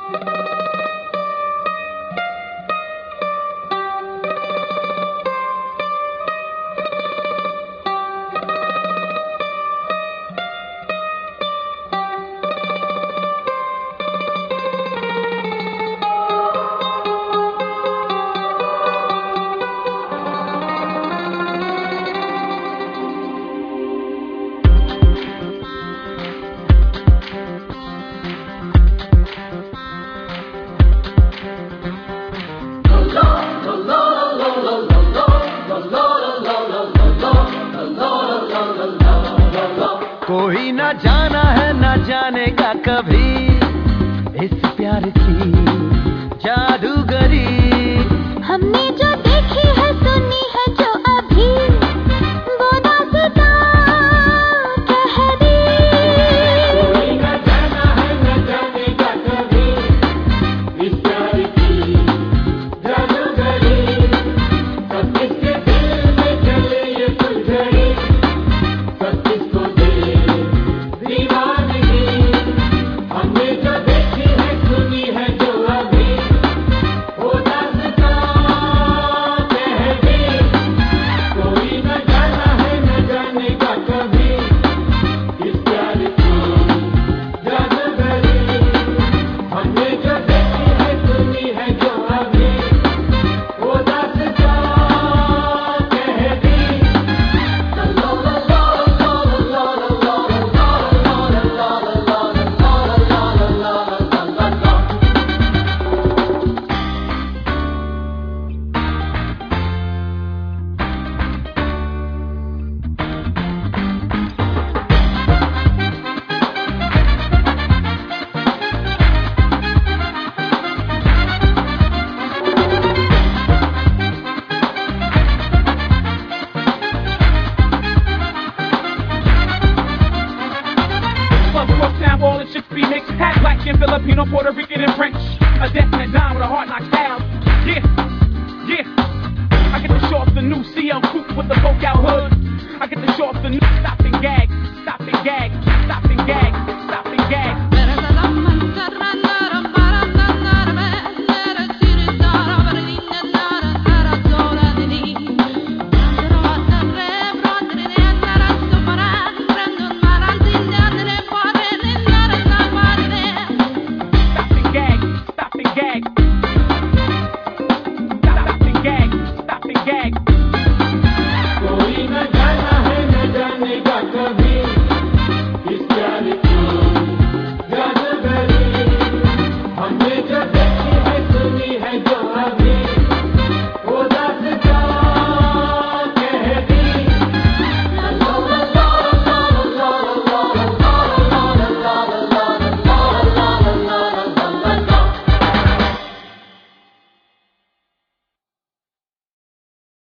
कोई ना जाना है ना जानेगा कभी इस प्यार की जादूगरी। हमने जो देखी है सुनी है जो अभी वो दास्तां कह दी। कोई ना जाना है ना जानेगा कभी इस प्यार की जादूगरी। सब किसके दिल में चले ये फुलझड़ी, सब किसको दे दीवानगी। हमने जो देखी है सुनी है जो अभी वो दास्तां कह दी। कोई न जाना है न जानेगा कभी इस प्यार की जादूगरी। हमने जो देखी है सुनी है जो अभी वो दास्तां कह दी। Uptown, all the chicks be mixed. Half black and Filipino, Puerto Rican and French. A definite dime with a heart knocked out. Yeah, yeah. I get to show off the new CL coupe with the poke out hood. I get to show off the new stop and gag, stop and gag, stop and gag, stop